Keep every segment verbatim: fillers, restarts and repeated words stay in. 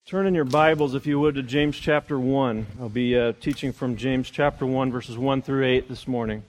Turn in your Bibles, if you would, to James chapter one. I'll be uh, teaching from James chapter one, verses one through eight this morning.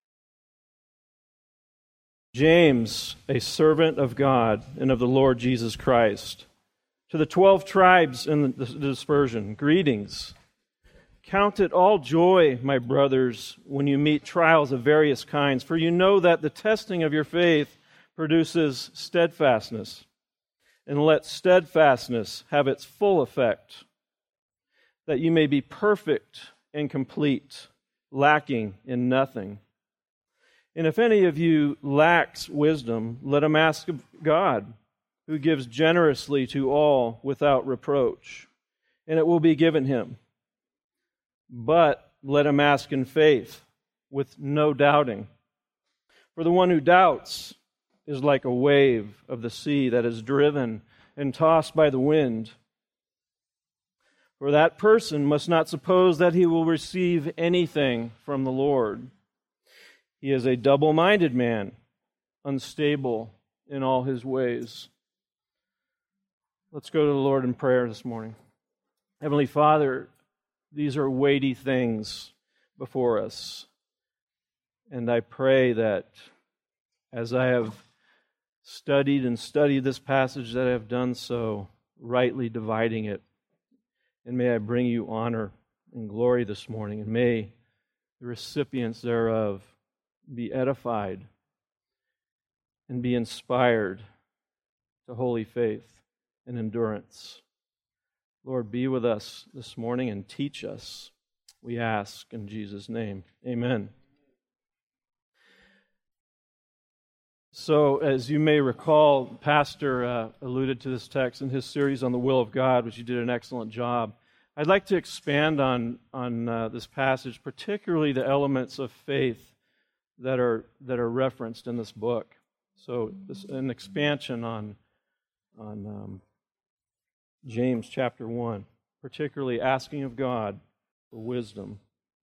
James, a servant of God and of the Lord Jesus Christ. To the twelve tribes in the dispersion, greetings. Count it all joy, my brothers, when you meet trials of various kinds, for you know that the testing of your faith produces steadfastness. And let steadfastness have its full effect, that you may be perfect and complete, lacking in nothing. And if any of you lacks wisdom, let him ask of God, who gives generously to all without reproach, and it will be given him. But let him ask in faith, with no doubting. For the one who doubts is like a wave of the sea that is driven and tossed by the wind. For that person must not suppose that he will receive anything from the Lord. He is a double-minded man, unstable in all his ways. Let's go to the Lord in prayer this morning. Heavenly Father, these are weighty things before us. And I pray that as I have studied and studied this passage, that I have done so, rightly dividing it. And may I bring you honor and glory this morning, and may the recipients thereof be edified and be inspired to holy faith and endurance. Lord, be with us this morning and teach us, we ask in Jesus' name. Amen. So, as you may recall, Pastor uh, alluded to this text in his series on the will of God, which he did an excellent job. I'd like to expand on on uh, this passage, particularly the elements of faith that are that are referenced in this book. So, this, an expansion on on um, James chapter one, particularly asking of God for wisdom.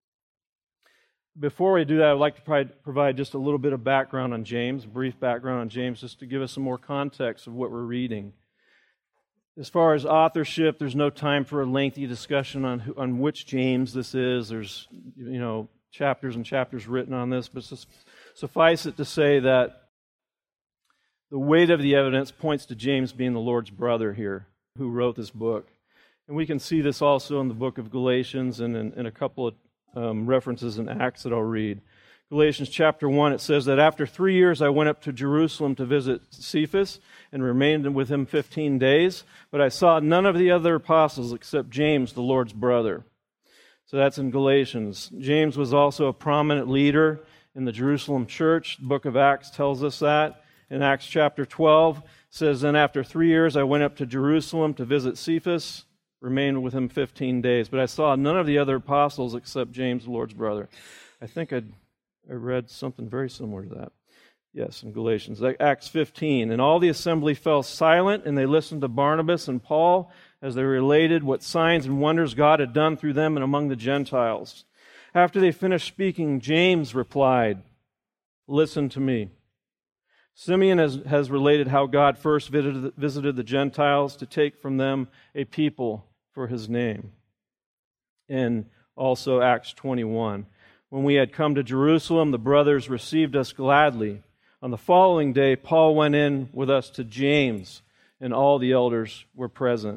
Before we do that, I'd like to provide just a little bit of background on James, a brief background on James, just to give us some more context of what we're reading. As far as authorship, there's no time for a lengthy discussion on who, on which James this is. There's, you know, chapters and chapters written on this, but suffice it to say that the weight of the evidence points to James being the Lord's brother here, who wrote this book. And we can see this also in the book of Galatians and in, in a couple of Um, references in Acts that I'll read. Galatians chapter one, it says that after three years I went up to Jerusalem to visit Cephas and remained with him fifteen days, but I saw none of the other apostles except James, the Lord's brother. So that's in Galatians. James was also a prominent leader in the Jerusalem church. The book of Acts tells us that. In Acts chapter twelve, it says, then after three years I went up to Jerusalem to visit Cephas, remained with him fifteen days. But I saw none of the other apostles except James, the Lord's brother. I think I'd, I read something very similar to that. Yes, in Galatians. Acts fifteen. And all the assembly fell silent, and they listened to Barnabas and Paul as they related what signs and wonders God had done through them and among the Gentiles. After they finished speaking, James replied, listen to me. Simeon has, has related how God first visited, visited the Gentiles to take from them a people for his name. And also Acts twenty-one. When we had come to Jerusalem, the brothers received us gladly. On the following day, Paul went in with us to James, and all the elders were present.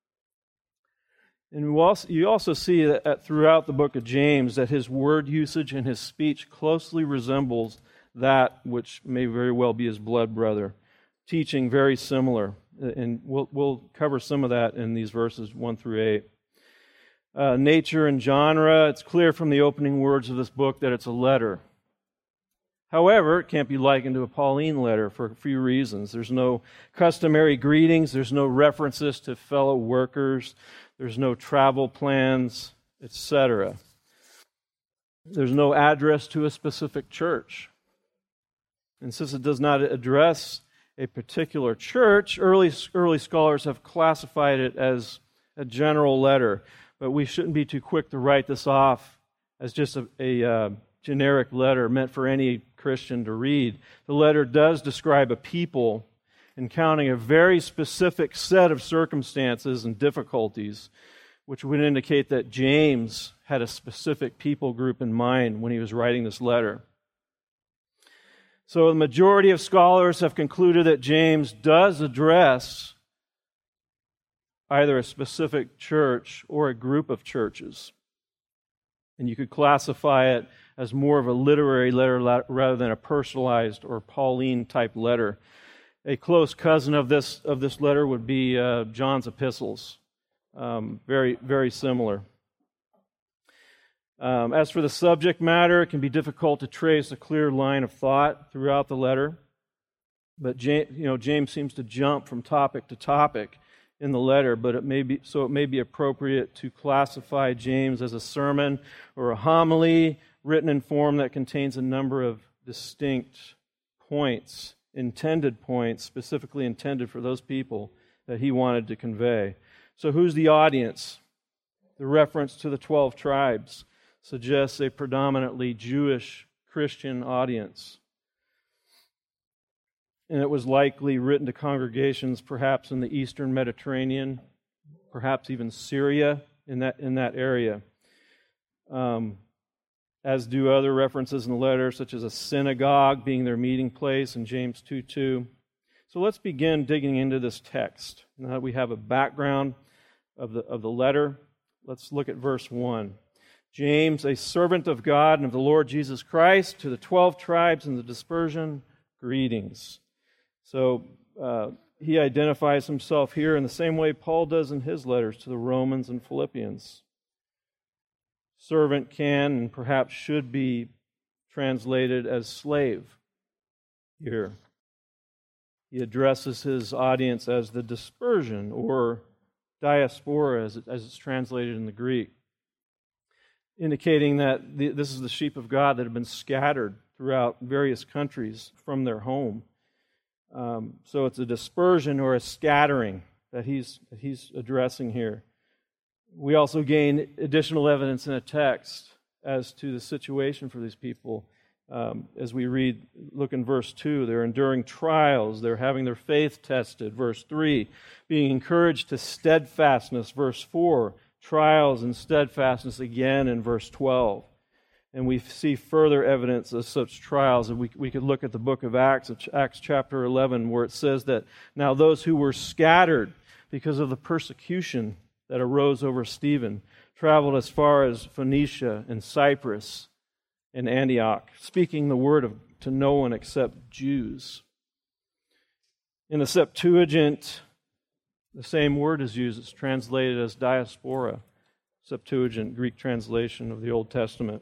And you also see that throughout the book of James that his word usage and his speech closely resembles that which may very well be his blood brother, teaching very similar. And we'll, we'll cover some of that in these verses one through eight. Uh, nature and genre, it's clear from the opening words of this book that it's a letter. However, it can't be likened to a Pauline letter for a few reasons. There's no customary greetings, there's no references to fellow workers, there's no travel plans, et cetera. There's no address to a specific church. And since it does not address a particular church, early early scholars have classified it as a general letter, but we shouldn't be too quick to write this off as just a, a uh, generic letter meant for any Christian to read. The letter does describe a people encountering a very specific set of circumstances and difficulties, which would indicate that James had a specific people group in mind when he was writing this letter. So the majority of scholars have concluded that James does address either a specific church or a group of churches. And you could classify it as more of a literary letter rather than a personalized or Pauline-type letter. A close cousin of this of this letter would be uh, John's epistles. Um, very, very similar. Um, as for the subject matter, it can be difficult to trace a clear line of thought throughout the letter. But James, you know, James seems to jump from topic to topic in the letter, but it may be so it may be appropriate to classify James as a sermon or a homily written in form that contains a number of distinct points, intended points, specifically intended for those people that he wanted to convey. So who's the audience? The reference to the twelve tribes suggests a predominantly Jewish Christian audience. And it was likely written to congregations perhaps in the eastern Mediterranean, perhaps even Syria, in that in that area. Um, as do other references in the letter, such as a synagogue being their meeting place in James two two. So let's begin digging into this text. Now that we have a background of the of the letter, let's look at verse one. James, a servant of God and of the Lord Jesus Christ, to the twelve tribes in the dispersion, greetings. So uh, he identifies himself here in the same way Paul does in his letters to the Romans and Philippians. Servant can and perhaps should be translated as slave here. He addresses his audience as the dispersion, or diaspora as, it, as it's translated in the Greek, indicating that the, this is the sheep of God that have been scattered throughout various countries from their home. Um, so it's a dispersion or a scattering that he's that he's addressing here. We also gain additional evidence in a text as to the situation for these people. Um, as we read, look in verse two, they're enduring trials, they're having their faith tested. Verse three, being encouraged to steadfastness. Verse four, trials and steadfastness again in verse twelve. And we see further evidence of such trials. And we, we could look at the book of Acts, Acts chapter eleven, where it says that now those who were scattered because of the persecution that arose over Stephen traveled as far as Phoenicia and Cyprus and Antioch, speaking the word of, to no one except Jews. In the Septuagint, the same word is used. It's translated as diaspora, Septuagint, Greek translation of the Old Testament.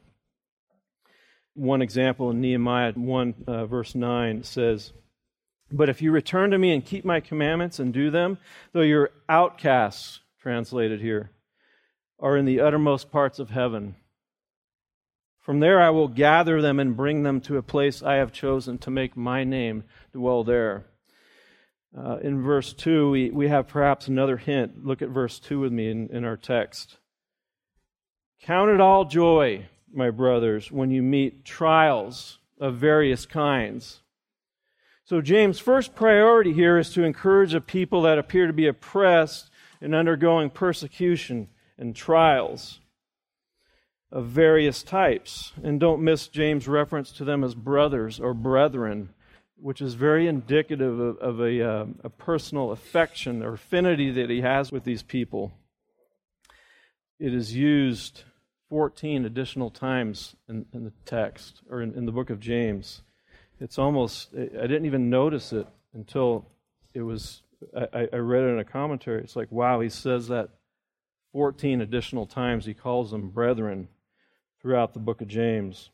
One example in Nehemiah one, uh, verse nine says, "But if you return to me and keep my commandments and do them, though your outcasts," translated here, "are in the uttermost parts of heaven, from there I will gather them and bring them to a place I have chosen to make my name dwell there." Uh, in verse two, we, we have perhaps another hint. Look at verse two with me in, in our text. "Count it all joy, my brothers, when you meet trials of various kinds." So James' first priority here is to encourage a people that appear to be oppressed and undergoing persecution and trials of various types. And don't miss James' reference to them as brothers or brethren, which is very indicative of, of a, uh, a personal affection or affinity that he has with these people. It is used fourteen additional times in, in the text, or in, in the book of James. It's almost, I didn't even notice it until it was, I, I read it in a commentary. It's like, wow, he says that fourteen additional times. He calls them brethren throughout the book of James.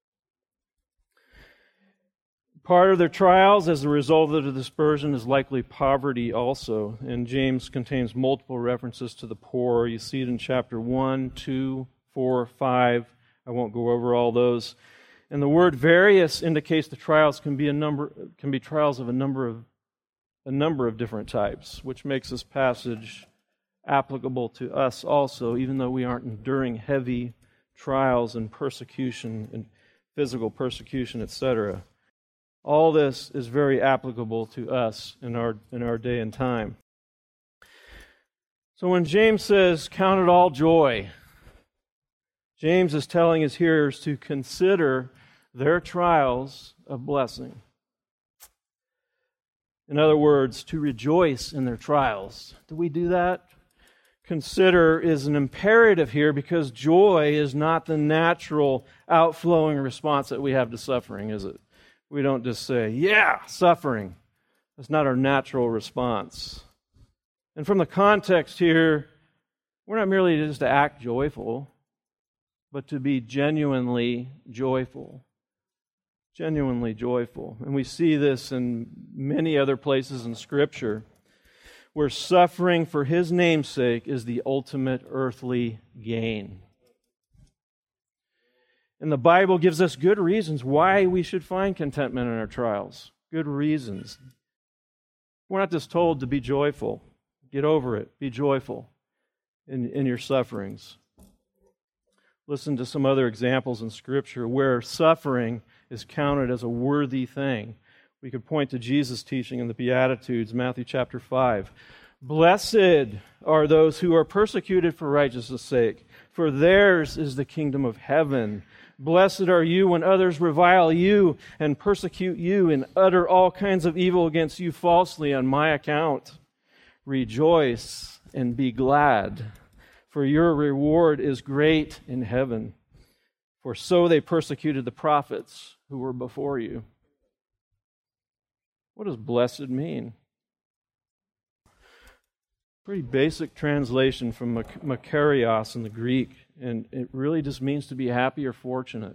Part of their trials as a result of the dispersion is likely poverty also, and James contains multiple references to the poor. You see it in chapter one, two, four, five. I won't go over all those. And the word various indicates the trials can be a number can be trials of a number of a number of different types, which makes this passage applicable to us also, even though we aren't enduring heavy trials and persecution and physical persecution, et cetera. All this is very applicable to us in our in our day and time. So when James says, "Count it all joy," James is telling his hearers to consider their trials a blessing. In other words, to rejoice in their trials. Do we do that? Consider is an imperative here because joy is not the natural outflowing response that we have to suffering, is it? We don't just say, yeah, suffering. That's not our natural response. And from the context here, we're not merely just to act joyful, but to be genuinely joyful. Genuinely joyful. And we see this in many other places in Scripture, where suffering for His name's sake is the ultimate earthly gain. And the Bible gives us good reasons why we should find contentment in our trials. Good reasons. We're not just told to be joyful. Get over it. Be joyful in, in your sufferings. Listen to some other examples in Scripture where suffering is counted as a worthy thing. We could point to Jesus' teaching in the Beatitudes, Matthew chapter five. Blessed are those who are persecuted for righteousness' sake, for theirs is the kingdom of heaven. Blessed are you when others revile you and persecute you and utter all kinds of evil against you falsely on my account. Rejoice and be glad, for your reward is great in heaven. For so they persecuted the prophets who were before you. What does blessed mean? Pretty basic translation from makarios in the Greek, and it really just means to be happy or fortunate.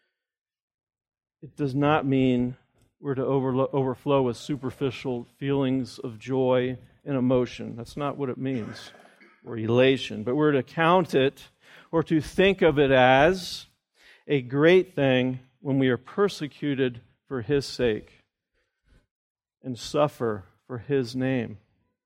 It does not mean we're to overlo- overflow with superficial feelings of joy and emotion. That's not what it means, or elation. But we're to count it, or to think of it as a great thing when we are persecuted for His sake and suffer for His name.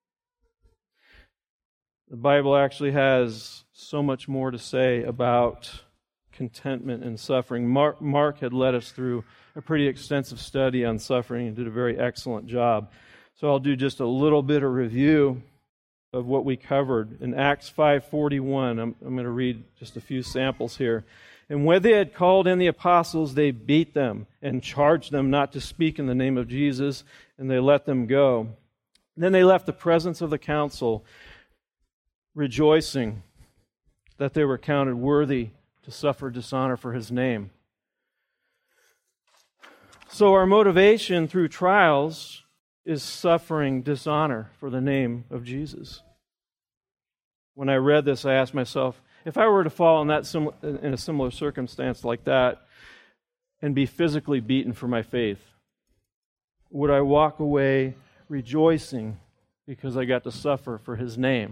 The Bible actually has so much more to say about contentment and suffering. Mark, Mark had led us through a pretty extensive study on suffering and did a very excellent job. So I'll do just a little bit of review of what we covered. In Acts five forty-one, I'm, I'm going to read just a few samples here. And when they had called in the apostles, they beat them and charged them not to speak in the name of Jesus, and they let them go. Then they left the presence of the council, rejoicing that they were counted worthy to suffer dishonor for His name. So our motivation through trials is suffering dishonor for the name of Jesus. When I read this, I asked myself, if I were to fall in that sim- in a similar circumstance like that and be physically beaten for my faith, would I walk away rejoicing because I got to suffer for His name?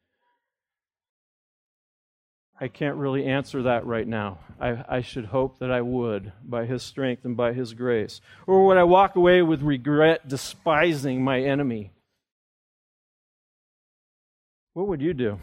I can't really answer that right now. I, I should hope that I would, by His strength and by His grace. Or would I walk away with regret, despising my enemy? What would you do?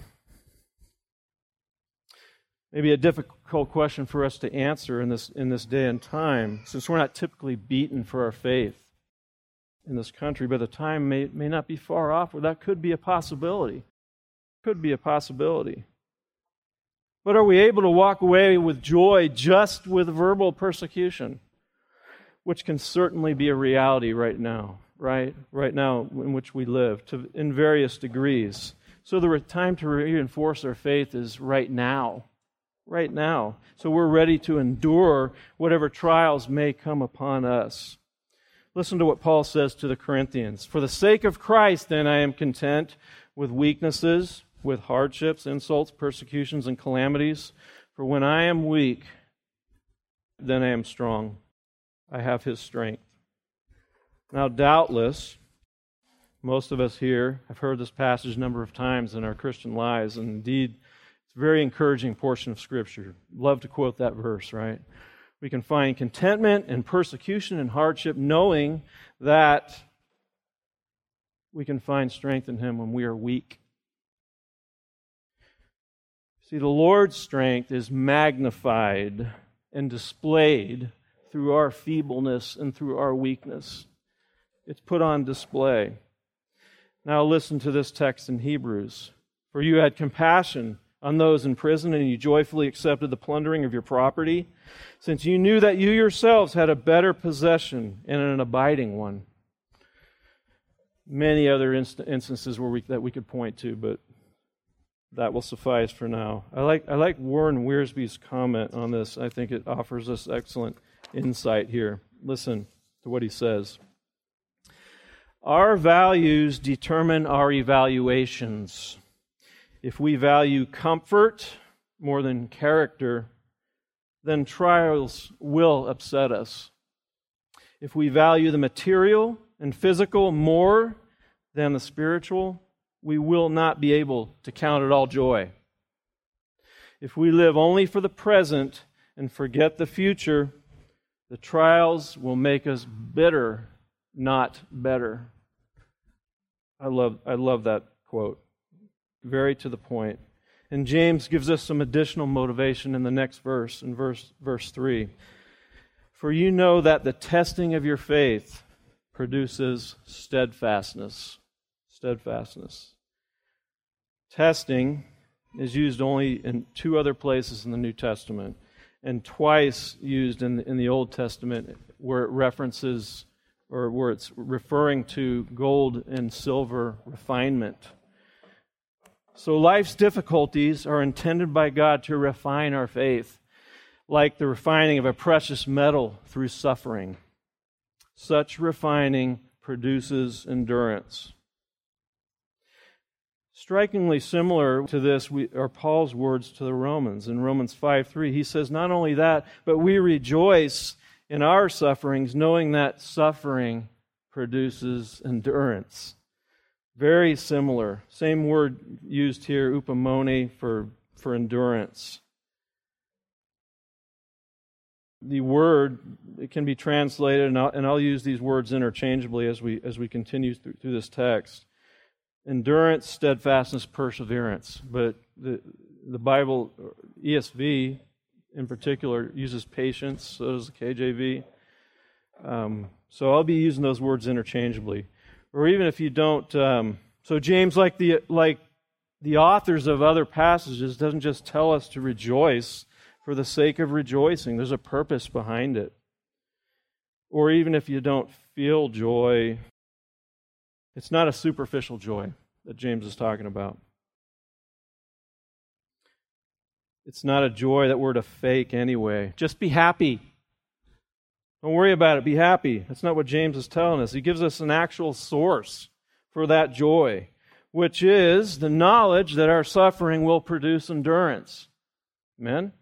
Maybe a difficult question for us to answer in this in this day and time, since we're not typically beaten for our faith in this country, but the time may, may not be far off where that could be a possibility. Could be a possibility. But are we able to walk away with joy just with verbal persecution, which can certainly be a reality right now, right? Right now in which we live, to, in various degrees. So the time to reinforce our faith is right now. Right now. So we're ready to endure whatever trials may come upon us. Listen to what Paul says to the Corinthians. For the sake of Christ, then, I am content with weaknesses, with hardships, insults, persecutions, and calamities. For when I am weak, then I am strong. I have His strength. Now, doubtless, most of us here have heard this passage a number of times in our Christian lives, and indeed, it's a very encouraging portion of Scripture. Love to quote that verse, right? We can find contentment in persecution and hardship, knowing that we can find strength in Him when we are weak. See, the Lord's strength is magnified and displayed through our feebleness and through our weakness. It's put on display. Now listen to this text in Hebrews. For you had compassion on those in prison, and you joyfully accepted the plundering of your property, since you knew that you yourselves had a better possession and an abiding one. Many other inst- instances where we, that we could point to, but that will suffice for now. I like I like Warren Wiersbe's comment on this. I think it offers us excellent insight here. Listen to what he says. Our values determine our evaluations. If we value comfort more than character, then trials will upset us. If we value the material and physical more than the spiritual, we will not be able to count it all joy. If we live only for the present and forget the future, the trials will make us bitter, not better. I love, I love that quote. Very to the point. And James gives us some additional motivation in the next verse, in verse, verse three. For you know that the testing of your faith produces steadfastness. Steadfastness. Testing is used only in two other places in the New Testament, and twice used in the, in the Old Testament where it references, or where it's referring to gold and silver refinement. So life's difficulties are intended by God to refine our faith, like the refining of a precious metal through suffering. Such refining produces endurance. Strikingly similar to this we, are Paul's words to the Romans. In Romans five three, he says, not only that, but we rejoice in our sufferings, knowing that suffering produces endurance. Very similar. Same word used here, upomone, for, for endurance. The word, it can be translated, and I'll, and I'll use these words interchangeably as we as we continue through, through this text. Endurance, steadfastness, perseverance. But the the Bible, E S V in particular, uses patience, so does the K J V. Um, so I'll be using those words interchangeably. Or even if you don't, um, so James, like the like the authors of other passages, doesn't just tell us to rejoice for the sake of rejoicing. There's a purpose behind it. Or even if you don't feel joy, it's not a superficial joy that James is talking about. It's not a joy that we're to fake anyway. Just be happy. Don't worry about it. Be happy. That's not what James is telling us. He gives us an actual source for that joy, which is the knowledge that our suffering will produce endurance. Amen?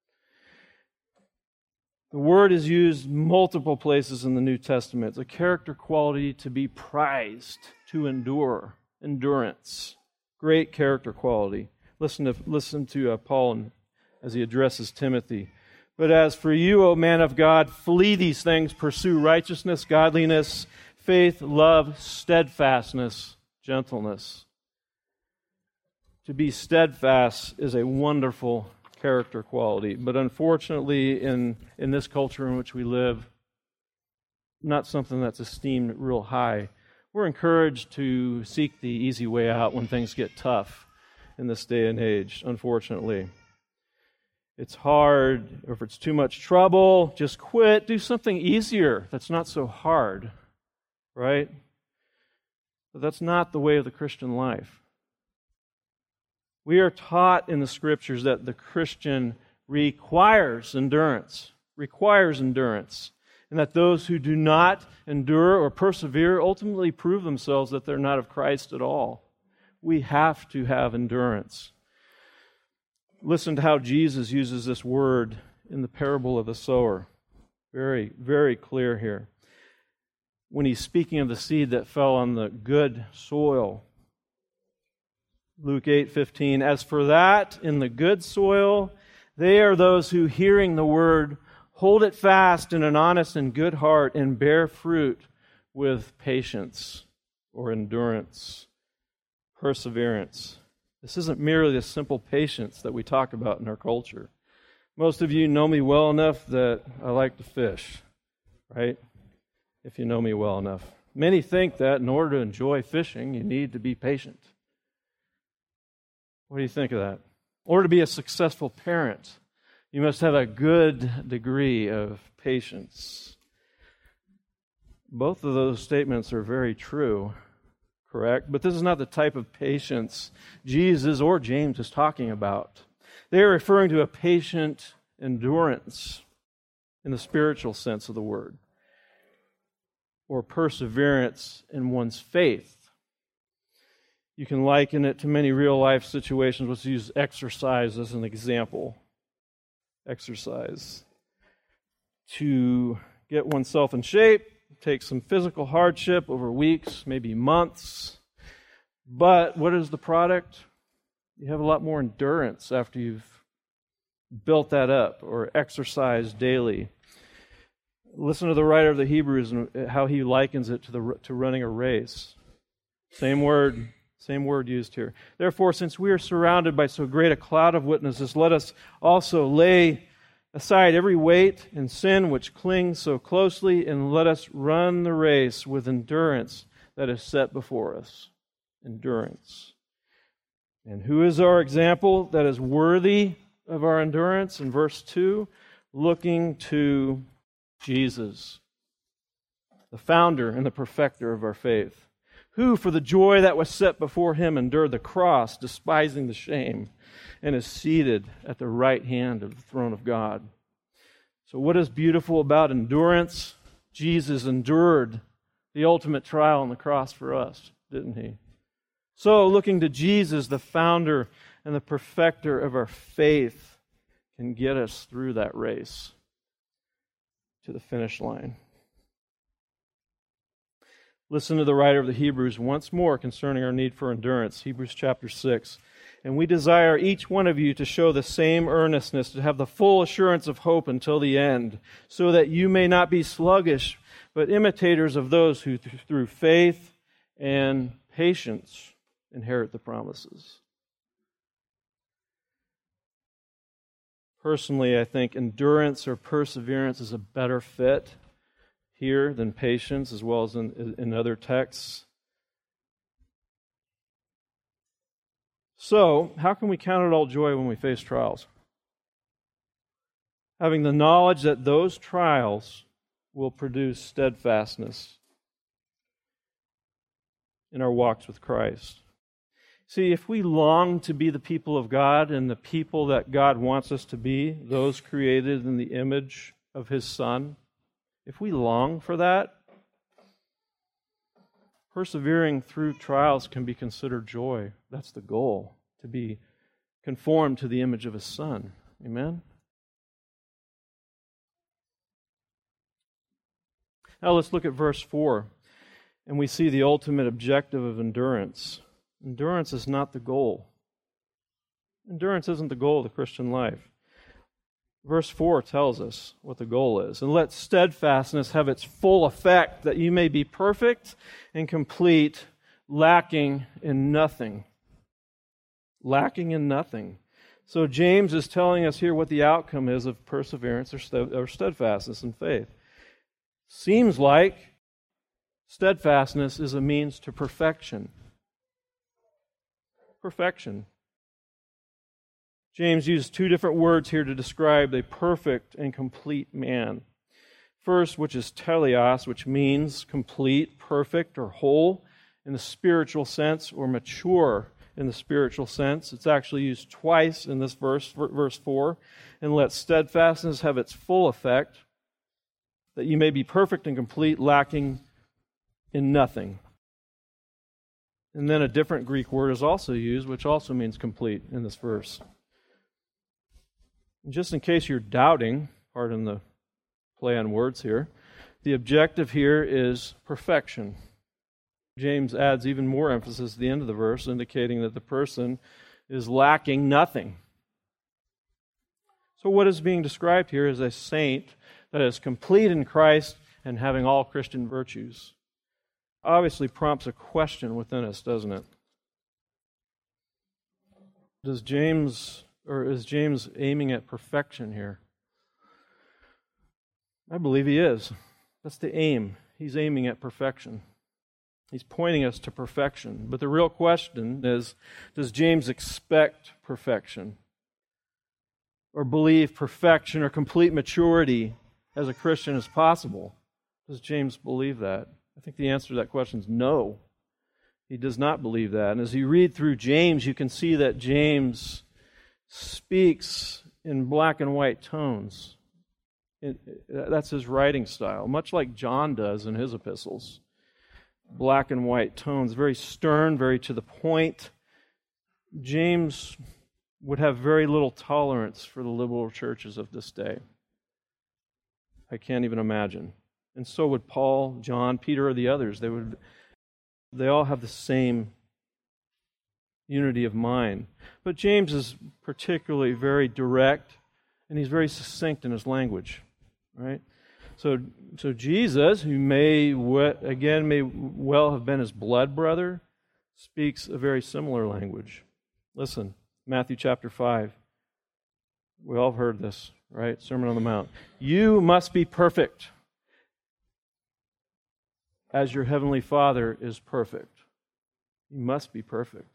The word is used multiple places in the New Testament. It's a character quality to be prized, to endure, endurance. Great character quality. Listen to, listen to uh, Paul as he addresses Timothy. But as for you, O man of God, flee these things, pursue righteousness, godliness, faith, love, steadfastness, gentleness. To be steadfast is a wonderful character quality, but unfortunately in, in this culture in which we live, not something that's esteemed real high. We're encouraged to seek the easy way out when things get tough in this day and age, unfortunately. It's hard, or if it's too much trouble, just quit. Do something easier that's not so hard, right? But that's not the way of the Christian life. We are taught in the Scriptures that the Christian requires endurance, requires endurance, and that those who do not endure or persevere ultimately prove themselves that they're not of Christ at all. We have to have endurance. Listen to how Jesus uses this word in the parable of the sower. Very, very clear here. When he's speaking of the seed that fell on the good soil. Luke eight fifteen, as for that, in the good soil, they are those who, hearing the word, hold it fast in an honest and good heart and bear fruit with patience or endurance, perseverance. This isn't merely the simple patience that we talk about in our culture. Most of you know me well enough that I like to fish, right? If you know me well enough. Many think that in order to enjoy fishing, you need to be patient. What do you think of that? In order to be a successful parent, you must have a good degree of patience. Both of those statements are very true, correct? But this is not the type of patience Jesus or James is talking about. They are referring to a patient endurance in the spiritual sense of the word, or perseverance in one's faith. You can liken it to many real-life situations. Let's use exercise as an example. Exercise. To get oneself in shape takes some physical hardship over weeks, maybe months. But what is the product? You have a lot more endurance after you've built that up or exercised daily. Listen to the writer of the Hebrews and how he likens it to the to running a race. Same word, same word used here. Therefore, since we are surrounded by so great a cloud of witnesses, let us also lay aside every weight and sin which clings so closely, and let us run the race with endurance that is set before us. Endurance. And who is our example that is worthy of our endurance? In verse two, looking to Jesus, the founder and the perfecter of our faith, who for the joy that was set before him endured the cross, despising the shame, and is seated at the right hand of the throne of God. So what is beautiful about endurance? Jesus endured the ultimate trial on the cross for us, didn't he? So looking to Jesus, the founder and the perfecter of our faith, can get us through that race to the finish line. Listen to the writer of the Hebrews once more concerning our need for endurance. Hebrews chapter six. And we desire each one of you to show the same earnestness, to have the full assurance of hope until the end, so that you may not be sluggish, but imitators of those who th- through faith and patience inherit the promises. Personally, I think endurance or perseverance is a better fit here than patience, as well as in, in other texts. So, how can we count it all joy when we face trials? Having the knowledge that those trials will produce steadfastness in our walks with Christ. See, if we long to be the people of God and the people that God wants us to be, those created in the image of His Son, if we long for that, persevering through trials can be considered joy. That's the goal, to be conformed to the image of His Son. Amen? Now let's look at verse four, and we see the ultimate objective of endurance. Endurance is not the goal. Endurance isn't the goal of the Christian life. Verse four tells us what the goal is. And let steadfastness have its full effect, that you may be perfect and complete, lacking in nothing. Lacking in nothing. So James is telling us here what the outcome is of perseverance or steadfastness in faith. Seems like steadfastness is a means to perfection. Perfection. James uses two different words here to describe a perfect and complete man. First, which is teleos, which means complete, perfect, or whole in the spiritual sense, or mature in the spiritual sense. It's actually used twice in this verse, verse four. And let steadfastness have its full effect, that you may be perfect and complete, lacking in nothing. And then a different Greek word is also used, which also means complete in this verse. Just in case you're doubting, pardon the play on words here, the objective here is perfection. James adds even more emphasis at the end of the verse, indicating that the person is lacking nothing. So what is being described here is a saint that is complete in Christ and having all Christian virtues. Obviously prompts a question within us, doesn't it? Does James or is James aiming at perfection here? I believe he is. That's the aim. He's aiming at perfection. He's pointing us to perfection. But the real question is, does James expect perfection? Or believe perfection or complete maturity as a Christian is possible? Does James believe that? I think the answer to that question is no. He does not believe that. And as you read through James, you can see that James speaks in black and white tones. It, that's his writing style, much like John does in his epistles. Black and white tones, very stern, very to the point. James would have very little tolerance for the liberal churches of this day. I can't even imagine. And so would Paul, John, Peter, or the others. They would, they all have the same unity of mind. But James is particularly very direct, and he's very succinct in his language, right? So, so Jesus, who may, again, may well have been his blood brother, speaks a very similar language. Listen, Matthew chapter five. We all have heard this, right? Sermon on the Mount. You must be perfect as your heavenly Father is perfect. You must be perfect.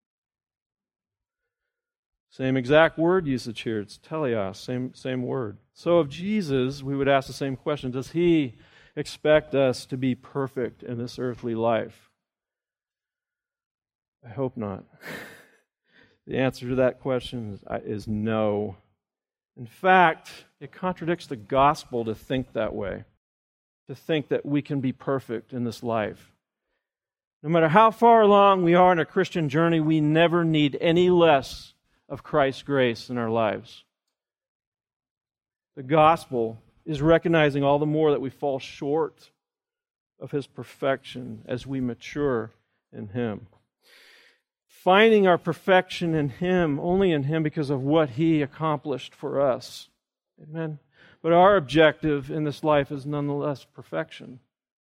Same exact word usage here. It's teleos, same, same word. So of Jesus, we would ask the same question. Does he expect us to be perfect in this earthly life? I hope not. The answer to that question is, is no. In fact, it contradicts the gospel to think that way, to think that we can be perfect in this life. No matter how far along we are in a Christian journey, we never need any less of Christ's grace in our lives. The gospel is recognizing all the more that we fall short of His perfection as we mature in Him. Finding our perfection in Him, only in Him because of what He accomplished for us. Amen. But our objective in this life is nonetheless perfection.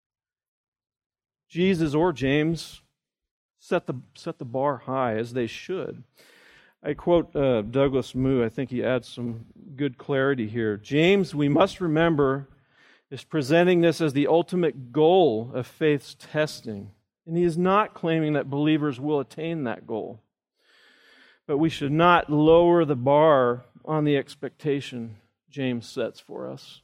Jesus or James set the, set the bar high, as they should. I quote uh, Douglas Moo. I think he adds some good clarity here. James, we must remember, is presenting this as the ultimate goal of faith's testing. And he is not claiming that believers will attain that goal. But we should not lower the bar on the expectation James sets for us.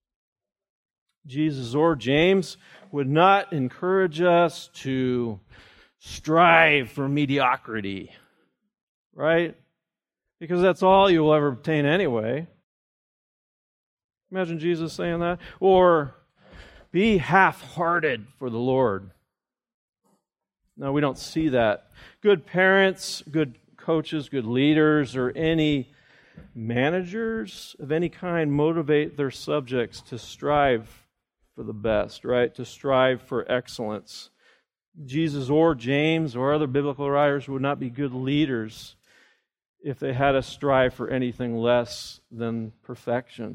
Jesus or James would not encourage us to strive for mediocrity, right? Because that's all you'll ever obtain anyway. Imagine Jesus saying that. Or be half-hearted for the Lord. No, we don't see that. Good parents, good coaches, good leaders, or any managers of any kind motivate their subjects to strive for the best, right? To strive for excellence. Jesus or James or other biblical writers would not be good leaders if they had to strive for anything less than perfection.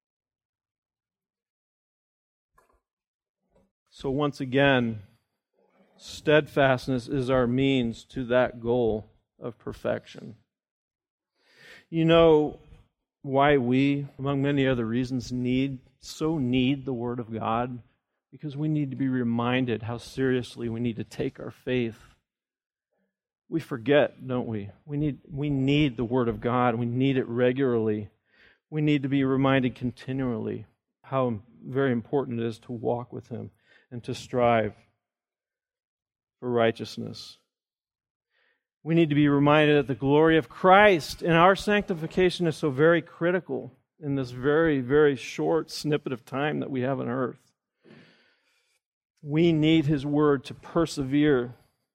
So once again, steadfastness is our means to that goal of perfection. You know why we, among many other reasons, need so need the Word of God? Because we need to be reminded how seriously we need to take our faith. We forget, don't we? We need we need the Word of God. We need it regularly. We need to be reminded continually how very important it is to walk with Him and to strive for righteousness. We need to be reminded that the glory of Christ in our sanctification is so very critical in this very, very short snippet of time that we have on earth. We need His Word to persevere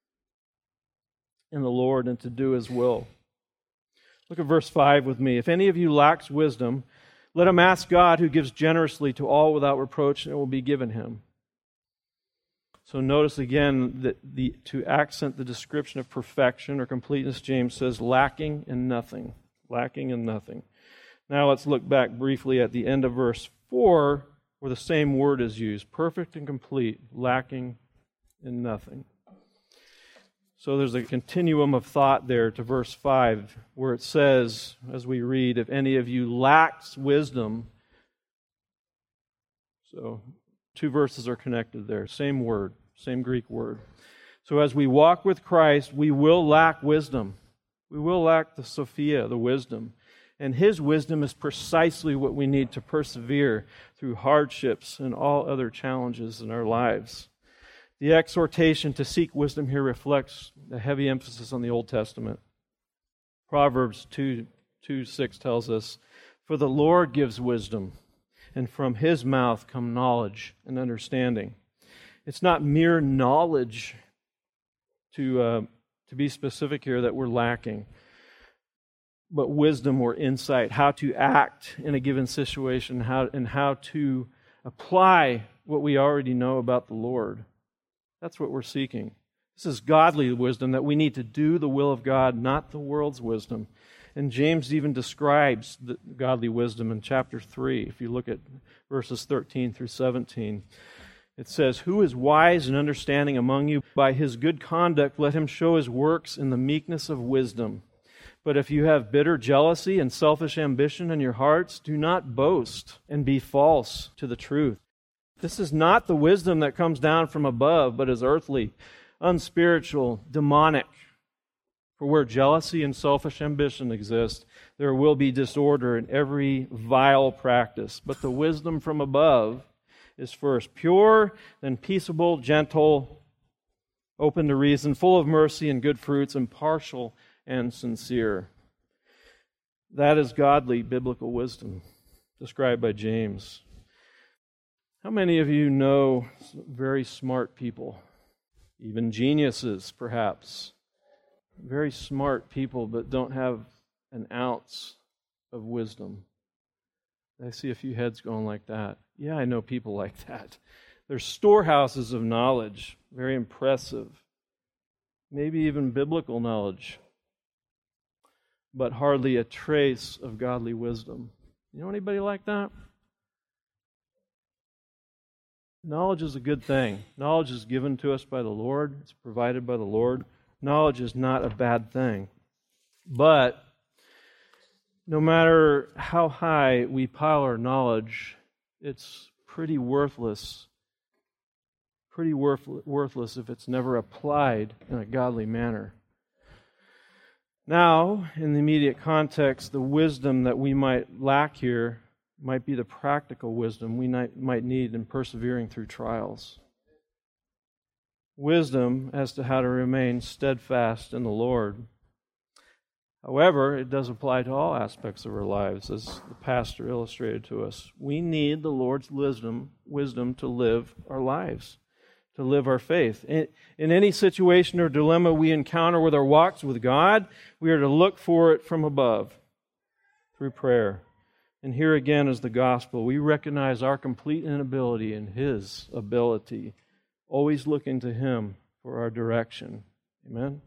in the Lord and to do His will. Look at verse five with me. If any of you lacks wisdom, let him ask God, who gives generously to all without reproach, and it will be given him. So notice again that the to accent the description of perfection or completeness, James says, lacking in nothing. Lacking in nothing. Now let's look back briefly at the end of verse four, where the same word is used. Perfect and complete, lacking in nothing. So there's a continuum of thought there to verse five, where it says, as we read, if any of you lacks wisdom. So two verses are connected there. Same word, same Greek word. So as we walk with Christ, we will lack wisdom. We will lack the Sophia, the wisdom. And His wisdom is precisely what we need to persevere through hardships and all other challenges in our lives. The exhortation to seek wisdom here reflects a heavy emphasis on the Old Testament. Proverbs two, two six tells us, "For the Lord gives wisdom, and from His mouth come knowledge and understanding." It's not mere knowledge, to uh, to be specific here, that we're lacking, but wisdom or insight, how to act in a given situation, how and how to apply what we already know about the Lord. That's what we're seeking. This is godly wisdom, that we need to do the will of God, not the world's wisdom. And James even describes the godly wisdom in chapter three. If you look at verses thirteen through seventeen, it says, "Who is wise and understanding among you? By his good conduct let him show his works in the meekness of wisdom. But if you have bitter jealousy and selfish ambition in your hearts, do not boast and be false to the truth." This is not the wisdom that comes down from above, but is earthly, unspiritual, demonic. For where jealousy and selfish ambition exist, there will be disorder in every vile practice. But the wisdom from above is first pure, then peaceable, gentle, open to reason, full of mercy and good fruits, impartial and sincere. That is godly biblical wisdom, described by James. How many of you know very smart people, even geniuses perhaps, very smart people but don't have an ounce of wisdom? I see a few heads going like that. Yeah, I know people like that. They're storehouses of knowledge, very impressive, maybe even biblical knowledge, but hardly a trace of godly wisdom. You know anybody like that? Knowledge is a good thing. Knowledge is given to us by the Lord. It's provided by the Lord. Knowledge is not a bad thing. But no matter how high we pile our knowledge, it's pretty worthless. Pretty worth, worthless if it's never applied in a godly manner. Now, in the immediate context, the wisdom that we might lack here might be the practical wisdom we might need in persevering through trials. Wisdom as to how to remain steadfast in the Lord. However, it does apply to all aspects of our lives, as the pastor illustrated to us. We need the Lord's wisdom, wisdom to live our lives, to live our faith. In, in any situation or dilemma we encounter with our walks with God, we are to look for it from above through prayer. And here again is the gospel. We recognize our complete inability and His ability, always looking to Him for our direction. Amen?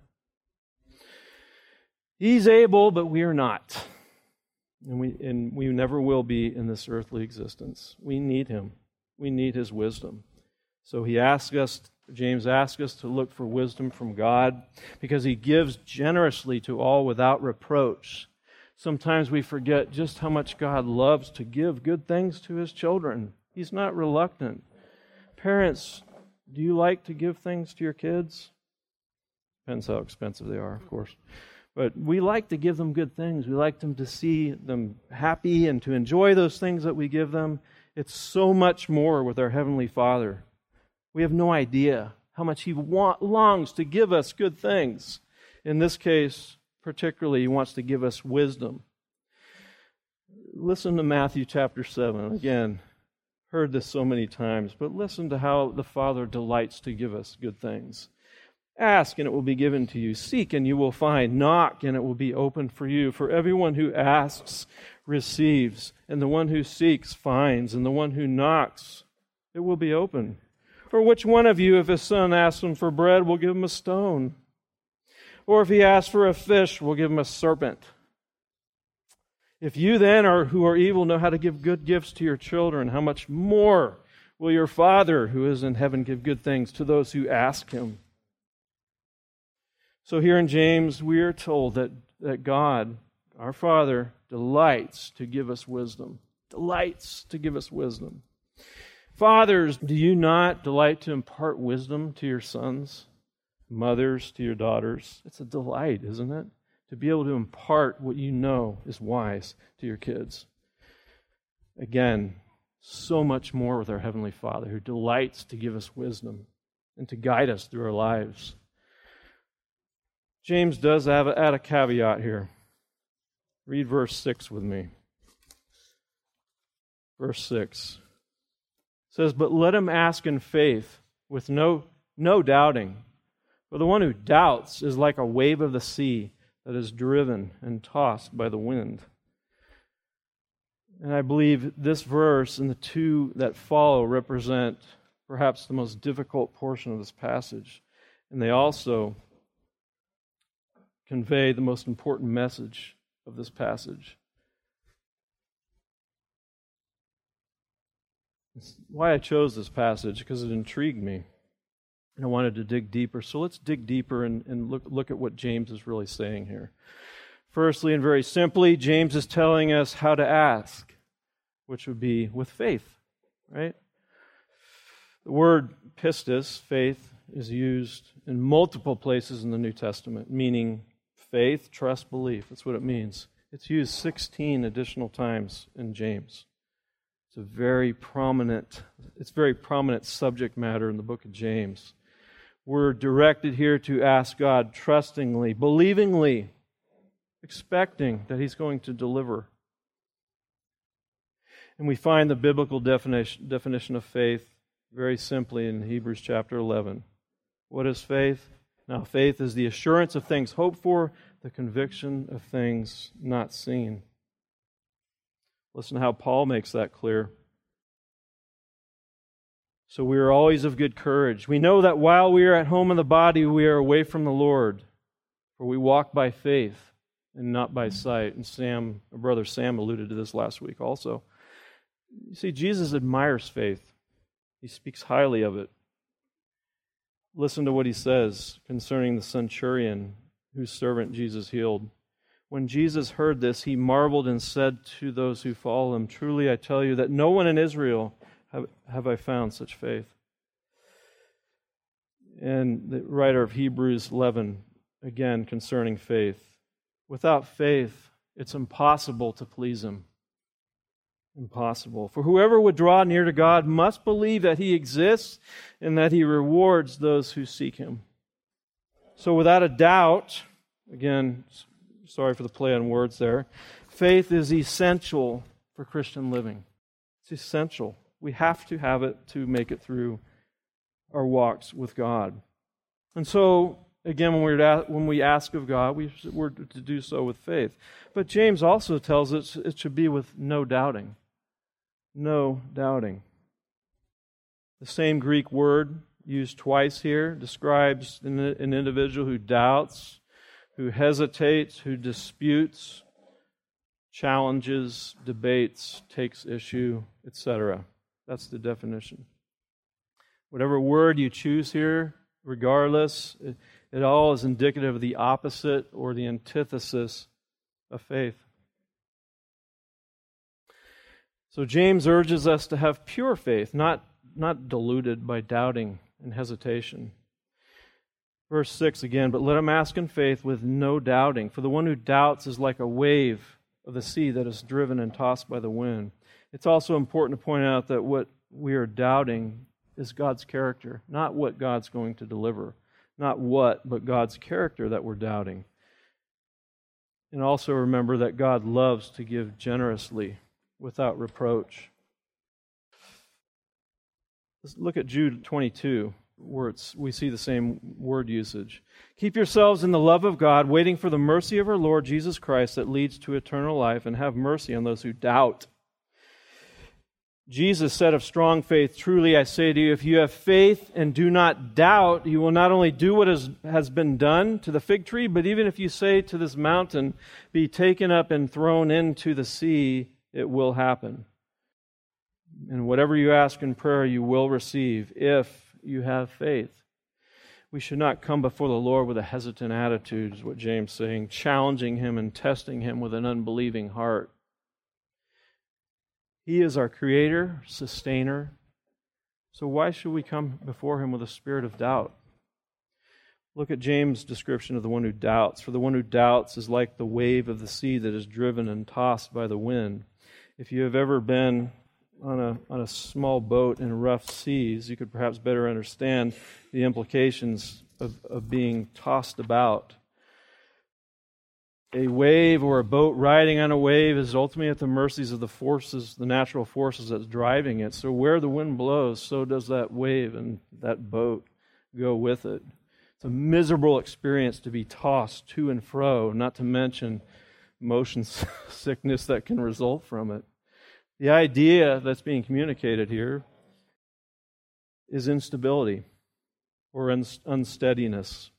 He's able, but we are not. And we, and we never will be in this earthly existence. We need Him. We need His wisdom. So he asks us, James asks us to look for wisdom from God because He gives generously to all without reproach. Sometimes we forget just how much God loves to give good things to His children. He's not reluctant. Parents, do you like to give things to your kids? Depends how expensive they are, of course. But we like to give them good things. We like them to see them happy and to enjoy those things that we give them. It's so much more with our Heavenly Father. We have no idea how much He want, longs to give us good things. In this case, particularly, He wants to give us wisdom. Listen to Matthew chapter seven. Again, heard this so many times, but listen to how the Father delights to give us good things. Ask, and it will be given to you. Seek, and you will find. Knock, and it will be opened for you. For everyone who asks receives, and the one who seeks finds, and the one who knocks, it will be open. For which one of you, if his son asks him for bread, will give him a stone? Or if he asks for a fish, will give him a serpent? If you then, are, who are evil, know how to give good gifts to your children, how much more will your Father who is in heaven give good things to those who ask Him? So here in James, we are told that, that God, our Father, delights to give us wisdom. Delights to give us wisdom. Fathers, do you not delight to impart wisdom to your sons? Mothers, to your daughters? It's a delight, isn't it? To be able to impart what you know is wise to your kids. Again, so much more with our Heavenly Father who delights to give us wisdom and to guide us through our lives. James does have a, add a caveat here. Read verse six with me. Verse six says, "But let him ask in faith with no, no doubting. For the one who doubts is like a wave of the sea that is driven and tossed by the wind." And I believe this verse and the two that follow represent perhaps the most difficult portion of this passage. And they also convey the most important message of this passage. It's why I chose this passage, because it intrigued me. And I wanted to dig deeper. So let's dig deeper and, and look, look at what James is really saying here. Firstly, and very simply, James is telling us how to ask, which would be with faith, right? The word pistis, faith, is used in multiple places in the New Testament, meaning faith, trust, belief. That's what it means. It's used sixteen additional times in James. It's a very prominent, it's very prominent subject matter in the book of James. We're directed here to ask God trustingly, believingly, expecting that He's going to deliver. And we find the biblical definition, definition of faith very simply in Hebrews chapter eleven. What is faith? Now, faith is the assurance of things hoped for, the conviction of things not seen. Listen to how Paul makes that clear. "So we are always of good courage. We know that while we are at home in the body, we are away from the Lord. For we walk by faith and not by sight." And Sam, our brother Sam alluded to this last week also. You see, Jesus admires faith. He speaks highly of it. Listen to what he says concerning the centurion whose servant Jesus healed. "When Jesus heard this, he marveled and said to those who follow him, 'Truly I tell you that no one in Israel have, have I found such faith.'" And the writer of Hebrews eleven, again concerning faith. "Without faith, it's impossible to please Him." Impossible. "For whoever would draw near to God must believe that He exists and that He rewards those who seek Him." So without a doubt, again, sorry for the play on words there, faith is essential for Christian living. It's essential. We have to have it to make it through our walks with God. And so, again, when, we're when we ask of God, we, we're to do so with faith. But James also tells us it should be with no doubting. No doubting. The same Greek word used twice here describes an, an individual who doubts, who hesitates, who disputes, challenges, debates, takes issue, et cetera. That's the definition. Whatever word you choose here, regardless, it, it all is indicative of the opposite or the antithesis of faith. So James urges us to have pure faith, not, not diluted by doubting and hesitation. Verse six again, "But let him ask in faith with no doubting. For the one who doubts is like a wave of the sea that is driven and tossed by the wind." It's also important to point out that what we are doubting is God's character, not what God's going to deliver. Not what, but God's character that we're doubting. And also remember that God loves to give generously without reproach. Let's look at Jude twenty-two, where it's, we see the same word usage. "Keep yourselves in the love of God, waiting for the mercy of our Lord Jesus Christ that leads to eternal life, and have mercy on those who doubt." Jesus said of strong faith, "Truly I say to you, if you have faith and do not doubt, you will not only do what is, has been done to the fig tree, but even if you say to this mountain, be taken up and thrown into the sea, it will happen. And whatever you ask in prayer, you will receive if you have faith." We should not come before the Lord with a hesitant attitude, is what James is saying, challenging Him and testing Him with an unbelieving heart. He is our Creator, Sustainer. So why should we come before Him with a spirit of doubt? Look at James' description of the one who doubts. For the one who doubts is like the wave of the sea that is driven and tossed by the wind. If you have ever been on a on a small boat in rough seas, you could perhaps better understand the implications of, of being tossed about. A wave or a boat riding on a wave is ultimately at the mercies of the forces, the natural forces that's driving it. So where the wind blows, so does that wave and that boat go with it. It's a miserable experience to be tossed to and fro, not to mention motion sickness that can result from it. The idea that's being communicated here is instability or unsteadiness.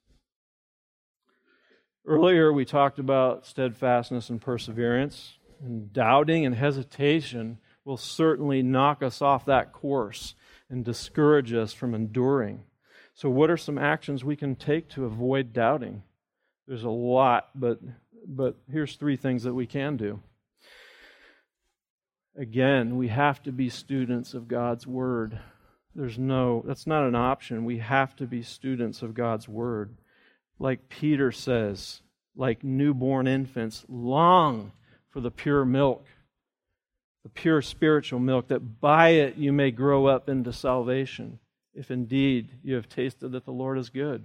Earlier we talked about steadfastness and perseverance, and doubting and hesitation will certainly knock us off that course and discourage us from enduring. So what are some actions we can take to avoid doubting? There's a lot, but but here's three things that we can do. Again, we have to be students of God's Word. There's no, that's not an option. We have to be students of God's Word. Like Peter says, like newborn infants, long for the pure milk, the pure spiritual milk, that by it you may grow up into salvation, if indeed you have tasted that the Lord is good.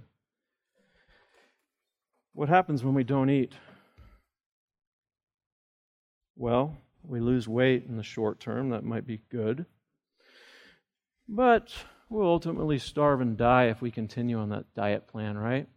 What happens when we don't eat? Well, we lose weight in the short term. That might be good. But we'll ultimately starve and die if we continue on that diet plan, right?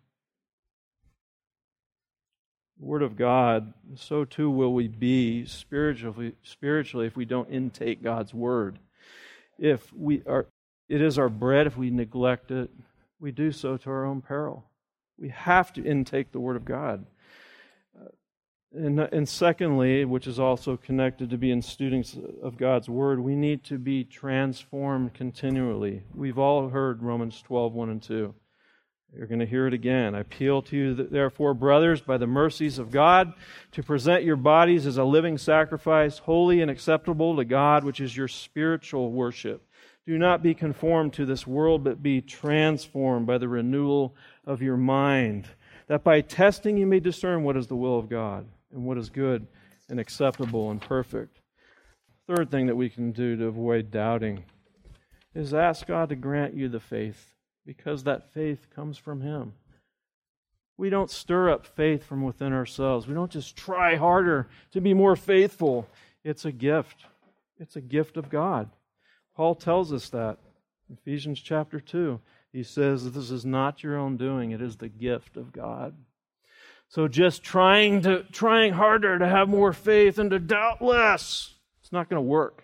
The Word of God, so too will we be spiritually, spiritually if we don't intake God's Word. If we are, it is our bread. If we neglect it, we do so to our own peril. We have to intake the Word of God. And, and secondly, which is also connected to being students of God's Word, we need to be transformed continually. We've all heard Romans twelve, one and two. You're going to hear it again. I appeal to you, therefore, brothers, by the mercies of God, to present your bodies as a living sacrifice, holy and acceptable to God, which is your spiritual worship. Do not be conformed to this world, but be transformed by the renewal of your mind, that by testing you may discern what is the will of God, and what is good and acceptable and perfect. Third thing that we can do to avoid doubting is ask God to grant you the faith, because that faith comes from Him. We don't stir up faith from within ourselves. We don't just try harder to be more faithful. It's a gift. It's a gift of God. Paul tells us that in Ephesians chapter two. He says that this is not your own doing. It is the gift of God. So just trying to trying harder to have more faith and to doubt less, it's not going to work.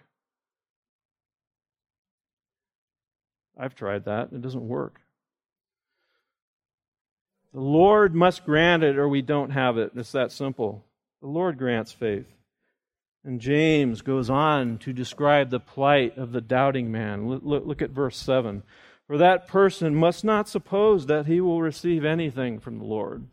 I've tried that. It doesn't work. The Lord must grant it or we don't have it. It's that simple. The Lord grants faith. And James goes on to describe the plight of the doubting man. Look, look at verse seven. For that person must not suppose that he will receive anything from the Lord.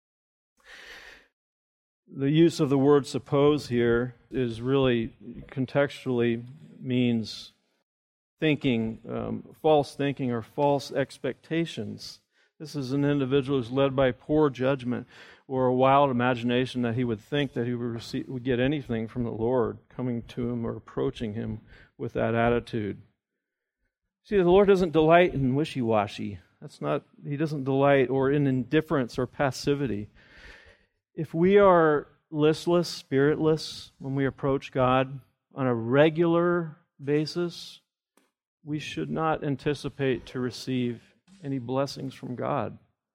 The use of the word suppose here is really contextually means thinking, um, false thinking or false expectations. This is an individual who's led by poor judgment or a wild imagination that he would think that he would, receive, would get anything from the Lord coming to him or approaching him with that attitude. See, the Lord doesn't delight in wishy-washy. That's not, He doesn't delight or in indifference or passivity. If we are listless, spiritless when we approach God on a regular basis, we should not anticipate to receive any blessings from God.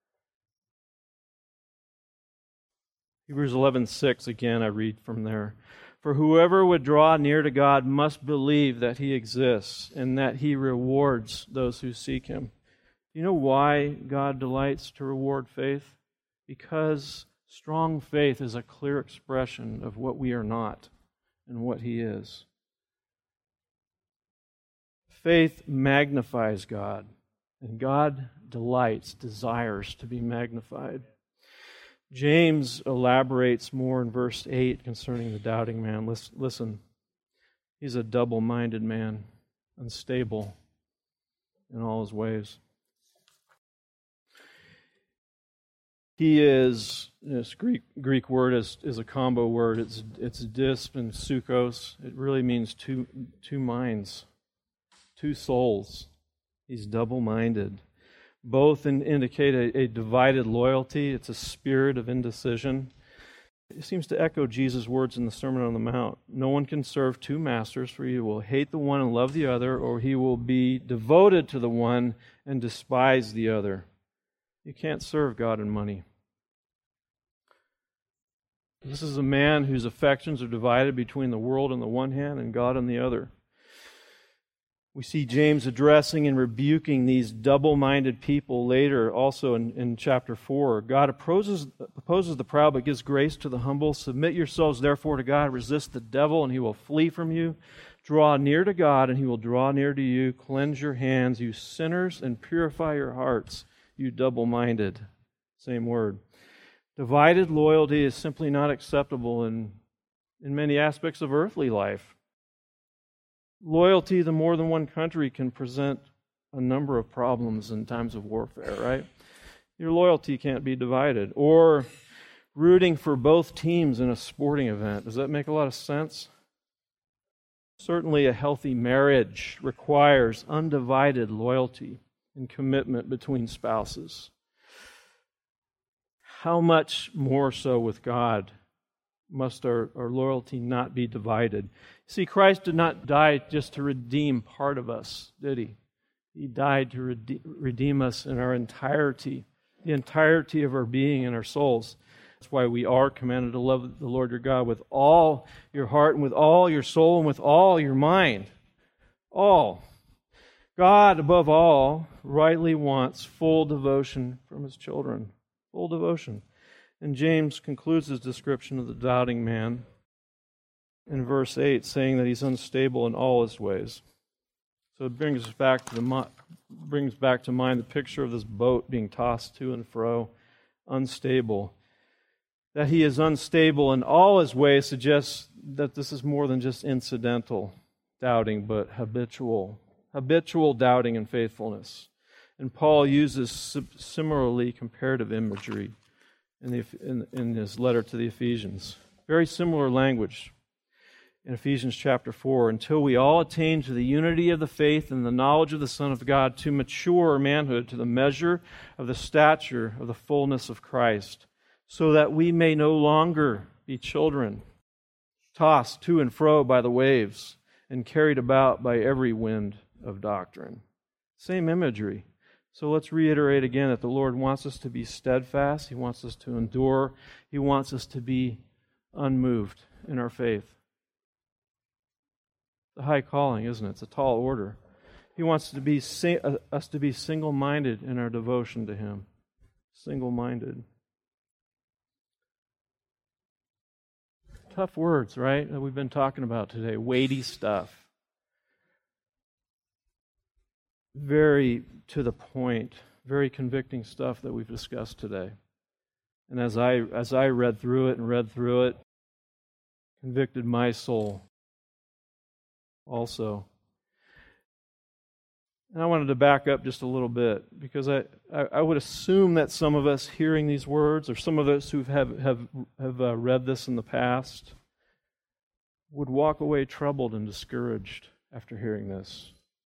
Hebrews eleven six, again, I read from there. For whoever would draw near to God must believe that He exists and that He rewards those who seek Him. You know why God delights to reward faith? Because strong faith is a clear expression of what we are not and what He is. Faith magnifies God And God delights, desires to be magnified. James elaborates more in verse eight concerning the doubting man. Listen, he's a double-minded man, unstable in all his ways. He is, this Greek Greek word is, is a combo word. It's it's disp and sukos. It really means two two minds, two souls. He's double-minded. Both in, indicate a, a divided loyalty. It's a spirit of indecision. It seems to echo Jesus' words in the Sermon on the Mount. No one can serve two masters, for he will hate the one and love the other, or he will be devoted to the one and despise the other. You can't serve God and money. This is a man whose affections are divided between the world on the one hand and God on the other. We see James addressing and rebuking these double-minded people later, also in, in chapter four. God opposes, opposes the proud but gives grace to the humble. Submit yourselves therefore to God. Resist the devil and he will flee from you. Draw near to God and he will draw near to you. Cleanse your hands, you sinners, and purify your hearts, you double-minded. Same word. Divided loyalty is simply not acceptable in, in many aspects of earthly life. Loyalty to more than one country can present a number of problems in times of warfare, right? Your loyalty can't be divided. Or rooting for both teams in a sporting event. Does that make a lot of sense? Certainly a healthy marriage requires undivided loyalty and commitment between spouses. How much more so with God must our, our loyalty not be divided? See, Christ did not die just to redeem part of us, did He? He died to rede- redeem us in our entirety, the entirety of our being and our souls. That's why we are commanded to love the Lord your God with all your heart and with all your soul and with all your mind. All. God, above all, rightly wants full devotion from His children. Full devotion. And James concludes his description of the doubting man in verse eight, saying that he's unstable in all his ways. So it brings us back to the brings back to mind the picture of this boat being tossed to and fro, unstable. That he is unstable in all his ways suggests that this is more than just incidental doubting, but habitual, habitual doubting and faithfulness. And Paul uses similarly comparative imagery in, the, in, in his letter to the Ephesians. Very similar language in Ephesians chapter four. Until we all attain to the unity of the faith and the knowledge of the Son of God, to mature manhood, to the measure of the stature of the fullness of Christ, so that we may no longer be children, tossed to and fro by the waves and carried about by every wind of doctrine. Same imagery. So let's reiterate again that the Lord wants us to be steadfast. He wants us to endure. He wants us to be unmoved in our faith. It's a high calling, isn't it? It's a tall order. He wants to be us to be single-minded in our devotion to Him. Single-minded. Tough words, right? That we've been talking about today. Weighty stuff. Very to the point, very convicting stuff that we've discussed today. And as I as I read through it and read through it, convicted my soul also. And I wanted to back up just a little bit, because I, I, I would assume that some of us hearing these words, or some of us who have, have, have uh, read this in the past, would walk away troubled and discouraged after hearing this.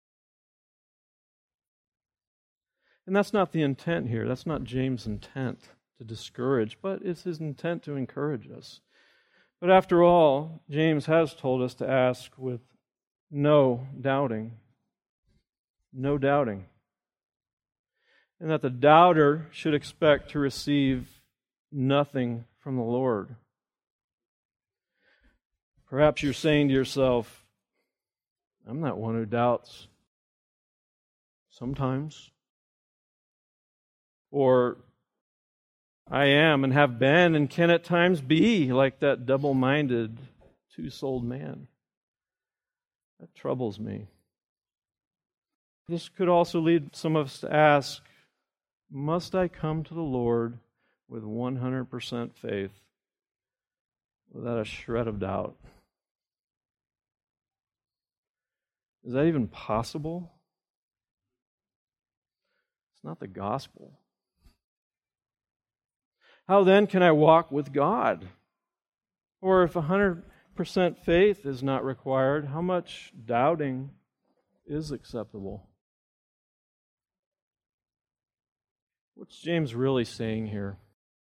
And that's not the intent here. That's not James' intent to discourage, but it's his intent to encourage us. But after all, James has told us to ask with no doubting. No doubting. And that the doubter should expect to receive nothing from the Lord. Perhaps you're saying to yourself, I'm not one who doubts. Sometimes. Or, I am and have been and can at times be like that double-minded, two-souled man. That troubles me. This could also lead some of us to ask, must I come to the Lord with one hundred percent faith without a shred of doubt? Is that even possible? It's not the gospel. How then can I walk with God? Or if one hundred percent faith is not required, how much doubting is acceptable? What's James really saying here?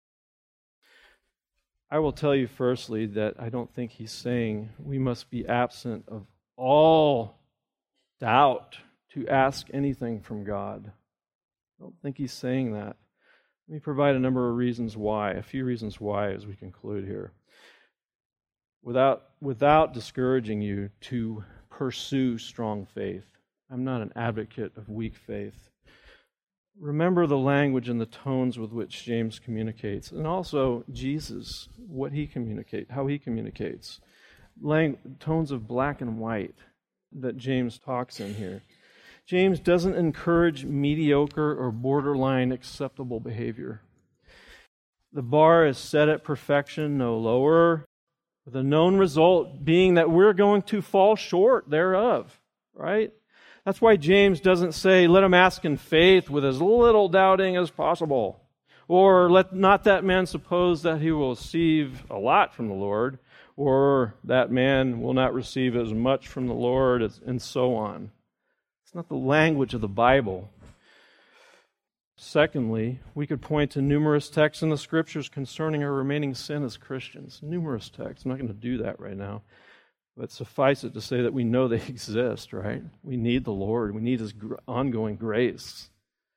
I will tell you firstly that I don't think he's saying we must be absent of all doubt to ask anything from God. I don't think he's saying that. Let me provide a number of reasons why, a few reasons why as we conclude here. Without, without discouraging you to pursue strong faith. I'm not an advocate of weak faith. Remember the language and the tones with which James communicates, and also Jesus, what he communicates, how he communicates. Lang- tones of black and white that James talks in here. James doesn't encourage mediocre or borderline acceptable behavior. The bar is set at perfection, no lower, with a known result being that we're going to fall short thereof, right? That's why James doesn't say, let him ask in faith with as little doubting as possible. Or let not that man suppose that he will receive a lot from the Lord, or that man will not receive as much from the Lord, and so on. It's not the language of the Bible. Secondly, we could point to numerous texts in the Scriptures concerning our remaining sin as Christians. Numerous texts. I'm not going to do that right now. But suffice it to say that we know they exist, right? We need the Lord. We need His ongoing grace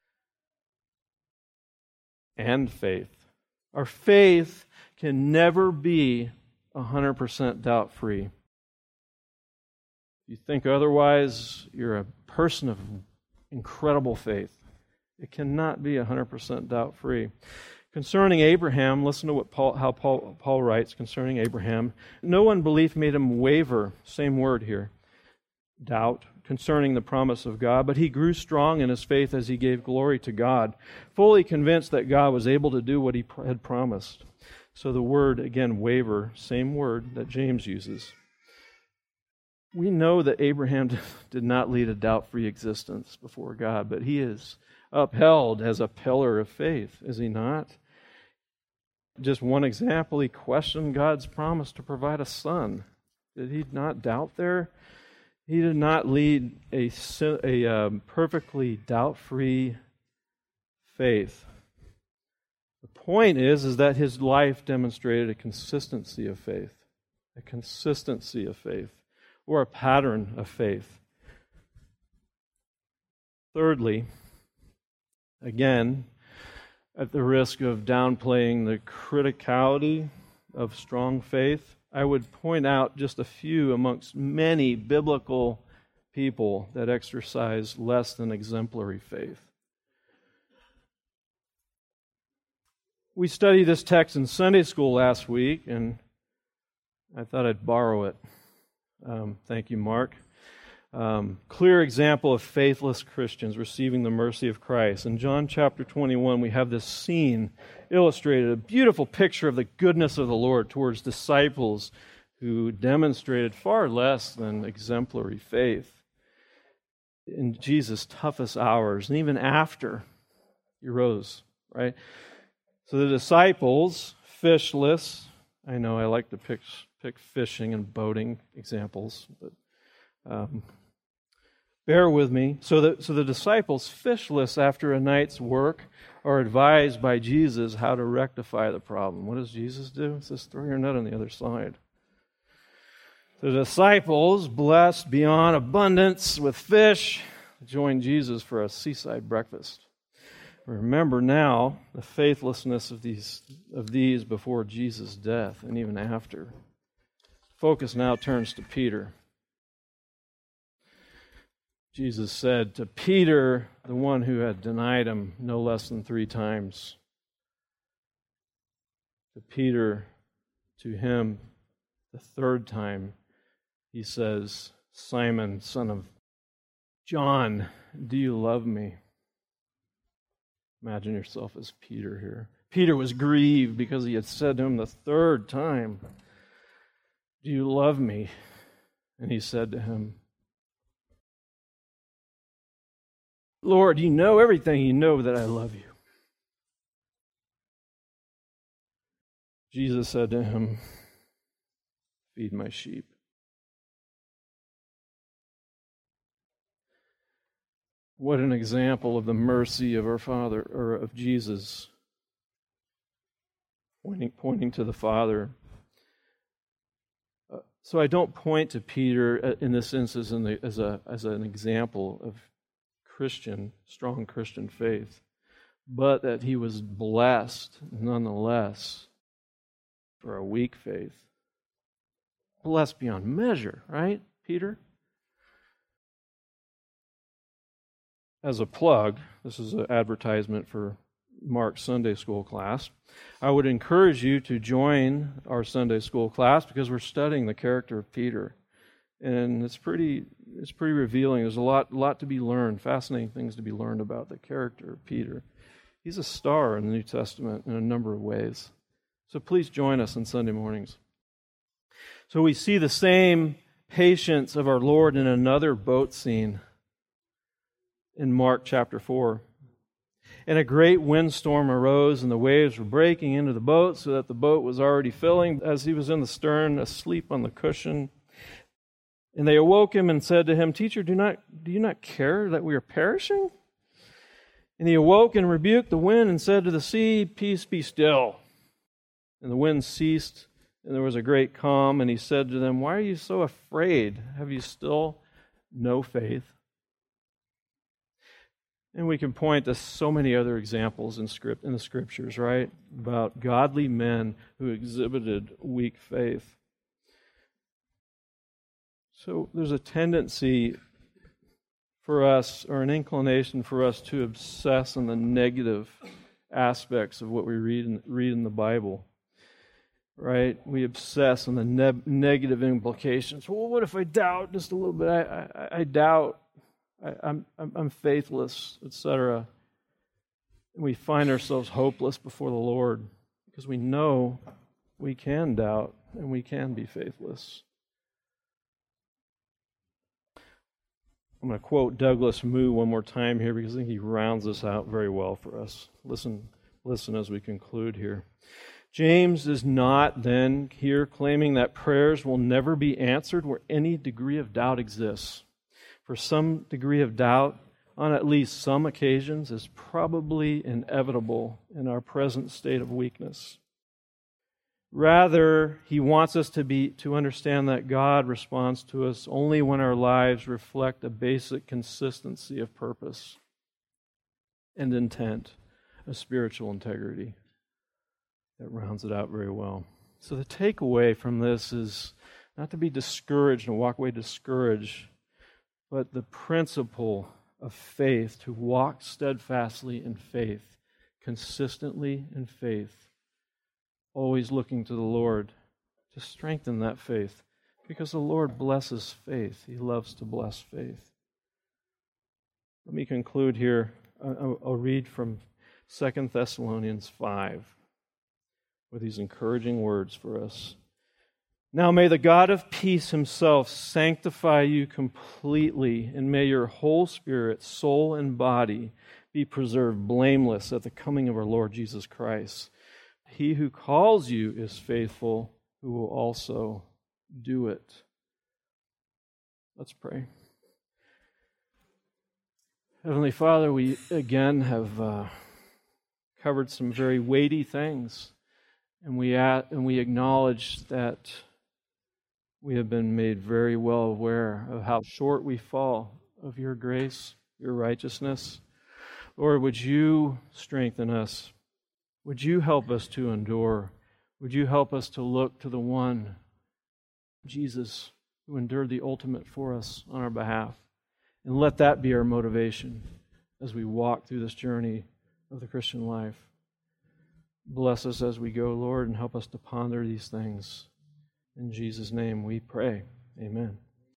and faith. Our faith can never be one hundred percent doubt-free. If you think otherwise, you're a person of incredible faith. It cannot be one hundred percent doubt-free. Concerning Abraham, listen to what Paul, how Paul, Paul writes concerning Abraham. No unbelief made him waver, same word here, doubt, concerning the promise of God, but he grew strong in his faith as he gave glory to God, fully convinced that God was able to do what he had promised. So the word, again, waver, same word that James uses. We know that Abraham did not lead a doubt-free existence before God, but he is upheld as a pillar of faith, is he not? Just one example, he questioned God's promise to provide a son. Did he not doubt there? He did not lead a, a um, perfectly doubt-free faith. The point is, is that his life demonstrated a consistency of faith, a consistency of faith, or a pattern of faith. Thirdly, again, at the risk of downplaying the criticality of strong faith, I would point out just a few amongst many biblical people that exercise less than exemplary faith. We studied this text in Sunday school last week, and I thought I'd borrow it. Um, thank you, Mark. Um, clear example of faithless Christians receiving the mercy of Christ. In John chapter twenty-one, we have this scene illustrated, a beautiful picture of the goodness of the Lord towards disciples who demonstrated far less than exemplary faith in Jesus' toughest hours, and even after he rose, right? So the disciples, fishless, I know I like to pick, pick fishing and boating examples, but Um, bear with me. So the, so the disciples, fishless after a night's work, are advised by Jesus how to rectify the problem. What does Jesus do? He says, throw your net on the other side. The disciples, blessed beyond abundance with fish, join Jesus for a seaside breakfast. Remember now the faithlessness of these, of these before Jesus' death and even after. Focus now turns to Peter. Jesus said to Peter, the one who had denied him no less than three times, to Peter, to him, the third time, he says, Simon, son of John, do you love me? Imagine yourself as Peter here. Peter was grieved because he had said to him the third time, do you love me? And he said to him, Lord, you know everything. You know that I love you. Jesus said to him, feed my sheep. What an example of the mercy of our Father, or of Jesus, pointing, pointing to the Father. Uh, so I don't point to Peter in this instance in the, as a as an example of Christian, strong Christian faith, but that he was blessed nonetheless for a weak faith. Blessed beyond measure, right, Peter? As a plug, this is an advertisement for Mark's Sunday school class. I would encourage you to join our Sunday school class because we're studying the character of Peter. And it's pretty it's pretty revealing. There's a lot lot to be learned, fascinating things to be learned about the character of Peter. He's a star in the New Testament in a number of ways. So please join us on Sunday mornings. So we see the same patience of our Lord in another boat scene in Mark chapter four. And a great windstorm arose, and the waves were breaking into the boat, so that the boat was already filling as he was in the stern, asleep on the cushion. And they awoke him and said to him, Teacher, do not do you not care that we are perishing? And he awoke and rebuked the wind and said to the sea, Peace, be still. And the wind ceased, and there was a great calm. And he said to them, Why are you so afraid? Have you still no faith? And we can point to so many other examples in script in the Scriptures, right? About godly men who exhibited weak faith. So there's a tendency for us, or an inclination for us, to obsess on the negative aspects of what we read in, read in the Bible, right? We obsess on the ne- negative implications. Well, what if I doubt just a little bit? I, I, I doubt. I, I'm, I'm I'm faithless, et cetera. And we find ourselves hopeless before the Lord because we know we can doubt and we can be faithless. I'm going to quote Douglas Moo one more time here because I think he rounds this out very well for us. Listen, listen as we conclude here. James is not then here claiming that prayers will never be answered where any degree of doubt exists. For some degree of doubt, on at least some occasions, is probably inevitable in our present state of weakness. Rather, he wants us to be to understand that God responds to us only when our lives reflect a basic consistency of purpose and intent, a spiritual integrity. That rounds it out very well. So the takeaway from this is not to be discouraged and walk away discouraged, but the principle of faith, to walk steadfastly in faith, consistently in faith, always looking to the Lord to strengthen that faith, because the Lord blesses faith. He loves to bless faith. Let me conclude here. I'll read from Second Thessalonians five with these encouraging words for us. Now may the God of peace himself sanctify you completely, and may your whole spirit, soul, and body be preserved blameless at the coming of our Lord Jesus Christ. He who calls you is faithful, who will also do it. Let's pray. Heavenly Father, we again have uh, covered some very weighty things, and we at, and we acknowledge that we have been made very well aware of how short we fall of your grace, your righteousness. Lord, would you strengthen us? Would you help us to endure? Would you help us to look to the one, Jesus, who endured the ultimate for us on our behalf? And let that be our motivation as we walk through this journey of the Christian life. Bless us as we go, Lord, and help us to ponder these things. In Jesus' name we pray. Amen.